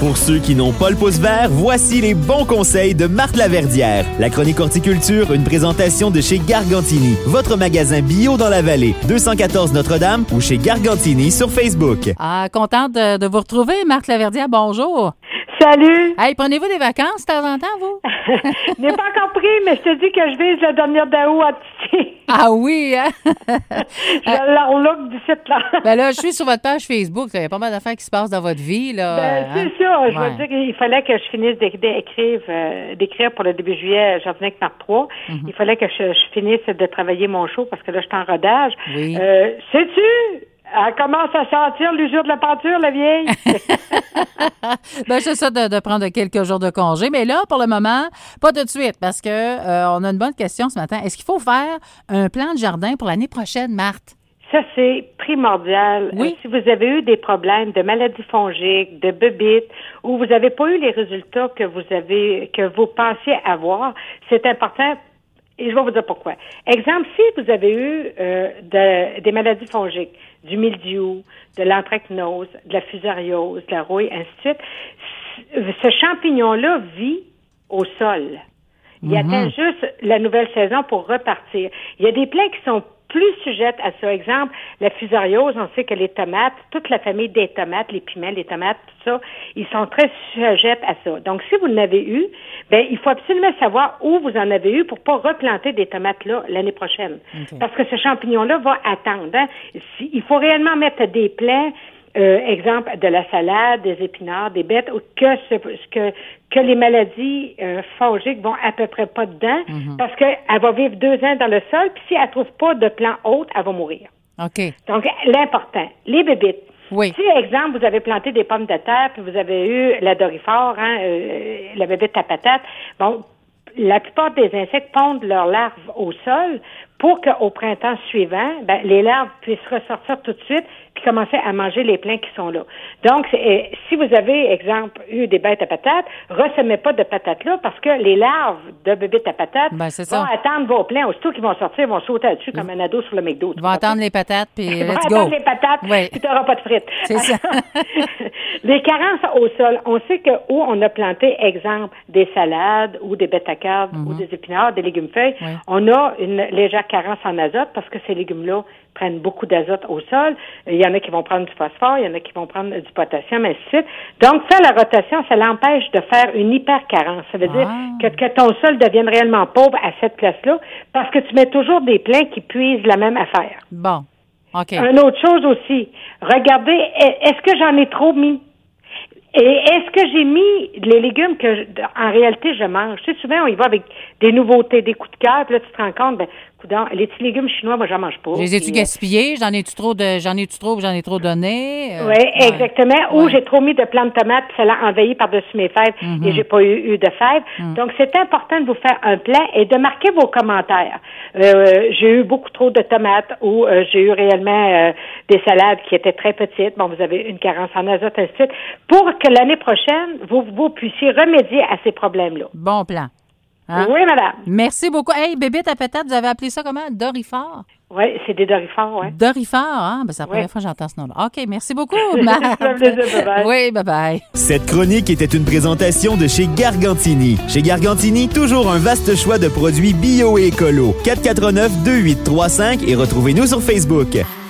Pour ceux qui n'ont pas le pouce vert, voici les bons conseils de Marthe Laverdière. La chronique horticulture, une présentation de chez Gargantini, votre magasin bio dans la vallée, 214 Notre-Dame ou chez Gargantini sur Facebook. Contente de vous retrouver, Marthe Laverdière, bonjour. Salut! Hey, prenez-vous des vacances de temps en temps, vous? Je n'ai pas encore pris, mais je te dis que je vise la dernière d'août à Titi. Ah oui, hein? Je l'enloque du site là. Ben là, je suis sur votre page Facebook. Il y a pas mal d'affaires qui se passent dans votre vie, là. C'est ça. Je veux dire qu'il fallait que je finisse d'écrire pour le début juillet. J'en venais avec Marc 3. Il fallait que je finisse de travailler mon show parce que là, je suis en rodage. Oui. Sais-tu? Elle commence à sentir l'usure de la peinture, la vieille. Ben, c'est ça de prendre quelques jours de congé. Mais là, pour le moment, pas tout de suite, parce que on a une bonne question ce matin. Est-ce qu'il faut faire un plan de jardin pour l'année prochaine, Marthe? Ça, c'est primordial. Oui. Si vous avez eu des problèmes de maladies fongiques, de bubites, ou vous n'avez pas eu les résultats que vous pensiez avoir, c'est important. Et je vais vous dire pourquoi. Exemple, si vous avez eu des maladies fongiques, du mildiou, de l'anthracnose, de la fusariose, de la rouille, ainsi de suite, ce champignon-là vit au sol. Il attend juste la nouvelle saison pour repartir. Il y a des plants qui sont plus sujettes à ça. Exemple, la fusariose, on sait que les tomates, toute la famille des tomates, les piments, les tomates, tout ça, ils sont très sujettes à ça. Donc, si vous en avez eu, ben il faut absolument savoir où vous en avez eu pour pas replanter des tomates là l'année prochaine. Okay. Parce que ce champignon-là va attendre. Hein? Il faut réellement mettre des plants, exemple de la salade, des épinards, des bêtes, que les maladies fongiques vont à peu près pas dedans, parce qu'elle va vivre 2 ans dans le sol, puis si elle trouve pas de plant hôte, elle va mourir. OK. Donc, l'important, les bébites. Oui. Si, exemple, vous avez planté des pommes de terre, puis vous avez eu la dorifort, la bébite à patate, bon, la plupart des insectes pondent leurs larves au sol pour qu'au printemps suivant, ben, les larves puissent ressortir tout de suite puis commencer à manger les plants qui sont là. Donc, si vous avez, exemple, eu des bêtes à patates, ressemez pas de patates là parce que les larves de bébites à patates vont attendre vos plants. Aussitôt qu'ils vont sortir, ils vont sauter là-dessus comme un ado sur le McDo. Ils vont attendre les patates puis let's go. Ils vont attendre les patates puis tu n'auras pas de frites. C'est ça. Les carences au sol, on sait que où on a planté, exemple, des salades ou des bêta-cardes ou des épinards, des légumes-feuilles, on a une légère carence en azote parce que ces légumes-là prennent beaucoup d'azote au sol. Il y en a qui vont prendre du phosphore, il y en a qui vont prendre du potassium, ainsi de suite. Donc, faire la rotation, ça l'empêche de faire une hyper-carence. Ça veut dire que ton sol devienne réellement pauvre à cette place-là parce que tu mets toujours des plants qui puisent la même affaire. Bon, OK. Une autre chose aussi, regardez, est-ce que j'en ai trop mis? Et est-ce que j'ai mis les légumes que, en réalité, je mange? Tu sais, souvent, on y va avec des nouveautés, des coups de cœur, puis là, tu te rends compte, ben, coudonc, les petits légumes chinois, moi, j'en mange pas. Les ai-tu gaspillés? J'en ai-tu trop donné? Oui, exactement. Ou j'ai trop mis de plantes de tomates, puis ça l'a envahi par-dessus mes fèves, et j'ai pas eu de fèves. Donc, c'est important de vous faire un plan et de marquer vos commentaires. J'ai eu beaucoup trop de tomates, ou j'ai eu réellement des salades qui étaient très petites. Bon, vous avez une carence en azote, ainsi de suite. Pour que l'année prochaine, vous puissiez remédier à ces problèmes-là. Bon plan. Hein? Oui, madame. Merci beaucoup. Hey, bébite à patate, vous avez appelé ça comment? Dorifort? Oui, c'est des dorifores, oui. Dorifort, hein? Ben, c'est la première fois que j'entends ce nom-là. OK, merci beaucoup, Marthe. Bye-bye. Oui, bye-bye. Cette chronique était une présentation de chez Gargantini. Chez Gargantini, toujours un vaste choix de produits bio et écolo. 449-2835 et retrouvez-nous sur Facebook.